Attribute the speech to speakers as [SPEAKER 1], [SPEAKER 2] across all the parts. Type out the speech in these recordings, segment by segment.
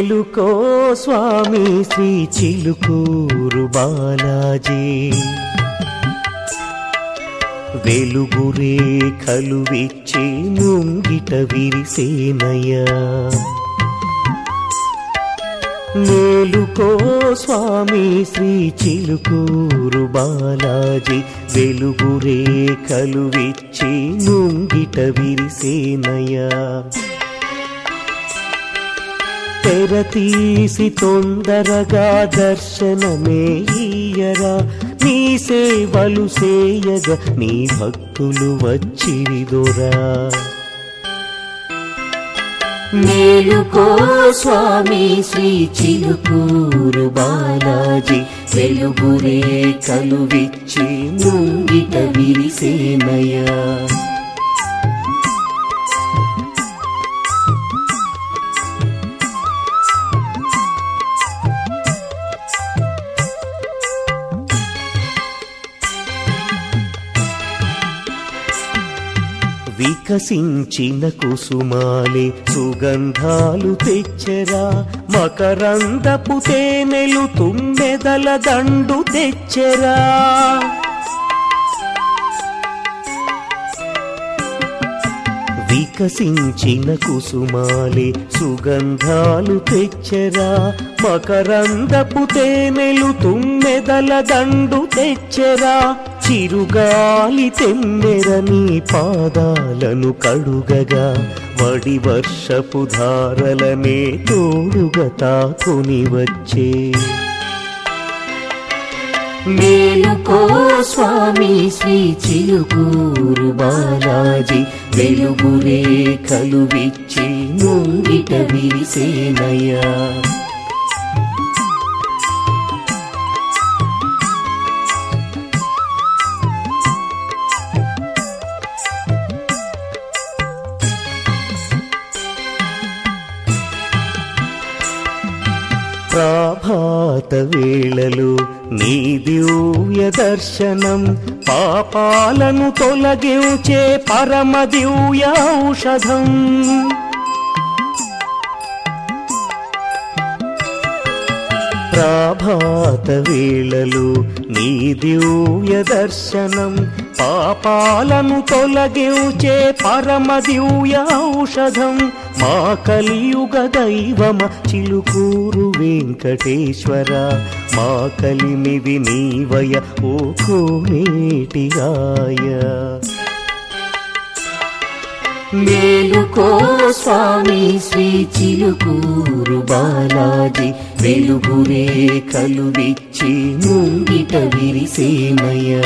[SPEAKER 1] మేలుకో స్వామి శ్రీ చిలుకూరు బాలాజీ వెలుగు రేఖలు విచ్చి ముంగిట విరిసేనయ్యా మేలుకో స్వామి శ్రీ చిలుకూరు బాలాజీ వెలుగు రేఖలు విచ్చి ముంగిట విరిసేనయ్యా తెరతీసి తొందరగా దర్శనమే ఇయ్యరా నీ సేవలు సేయగా నీ భక్తులు వచ్చిరిదొరా మేలుకో స్వామి శ్రీ చిలుకూరు బాలాజీ వెలుగు రేఖలు విచ్చి ముంగిట విరిసేనయ్యా వికసించిన కుసుమాలే సుగంధాలు తెచ్చరా మకరందపు తేనెలు తుమ్మెదల దండు తెచ్చరా వికసించిన కుసుమాలే సుగంధాలు తెచ్చరా మకరందపు తేనెలు తుమ్మెదల దండు తెచ్చరా చిరుగాలి తెమ్మెర నీ పాదాలను కడుగగా వడి వర్షపు ధారలనే తోడుగా తాకుని వచ్చే మేలుకో స్వామి శ్రీ చిలుకూరు బాలాజీ వెలుగు రేఖలు విచ్చి ముంగిట విరిసేనయ్యా ప్రభాత వేళలు నీ దివ్య దర్శనం పాపాలను తొలగించే పరమ దివ్య ఔషధం ప్రభాత వేళలు నీ దివ్య దర్శనం పాపాలను తొలగించే పరమ దివ్య ఔషధం మా కలియుగ దైవమ చిలుకూరు వెంకటేశ్వర మా కలిమిది నీవయ ఓ కోనేటిగాయ మేలుకో స్వామి శ్రీ చిలుకూరు బాలాజీ వెలుగు రేఖలు విచ్చి ముంగిట విరిసేనయ్యా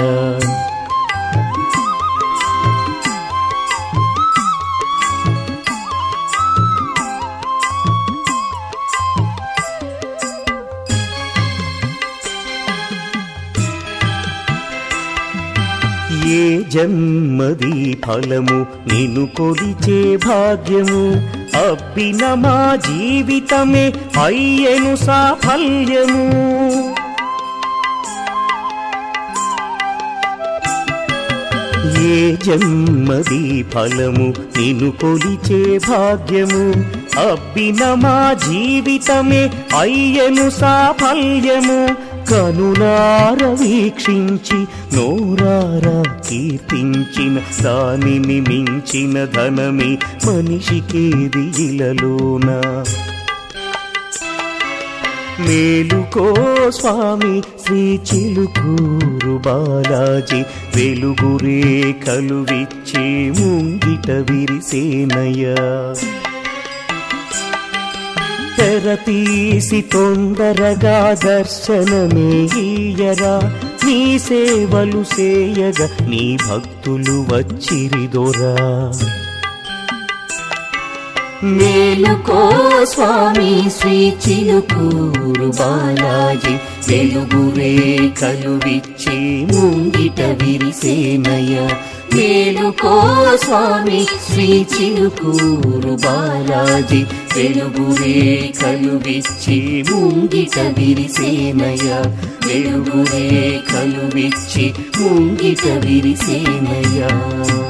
[SPEAKER 1] ఏ జన్మది ఫలము నిన్ను కొలిచే భాగ్యము అబ్బిన మా జీవితమే అయ్యెను సాఫల్యము ఏ జన్మది ఫలము నిన్ను కొలిచే భాగ్యము అబ్బిన మా జీవితమే అయ్యెను సాఫల్యము కనులార వీక్షించి నోరారా కీర్తించిన దానిని మించిన ధనమే మనిషికేది ఇలలోన మేలుకో స్వామి శ్రీ చిలుకూరు బాలాజీ వెలుగు రేఖలు విచ్చి ముంగిట విరిసేనయ్యా తెరతీసి తొందరగా దర్శనమే ఇయ్యరా నీ సేవలు సేయగా నీ భక్తులు వచ్చిరిదొరా మేలుకో స్వామి శ్రీ చిలుకూరు బాలాజీ వెలుగు రేఖలు విచ్చి ముంగిట విరిసేనయ్యా మేలుకో స్వామి శ్రీ చిలుకూరు బాలాజీ వెలుగు రేఖలు విచ్చి ముంగిట విరిసేనయ్యా వెలుగు రేఖలు విచ్చి ముంగిట విరిసేనయ్యా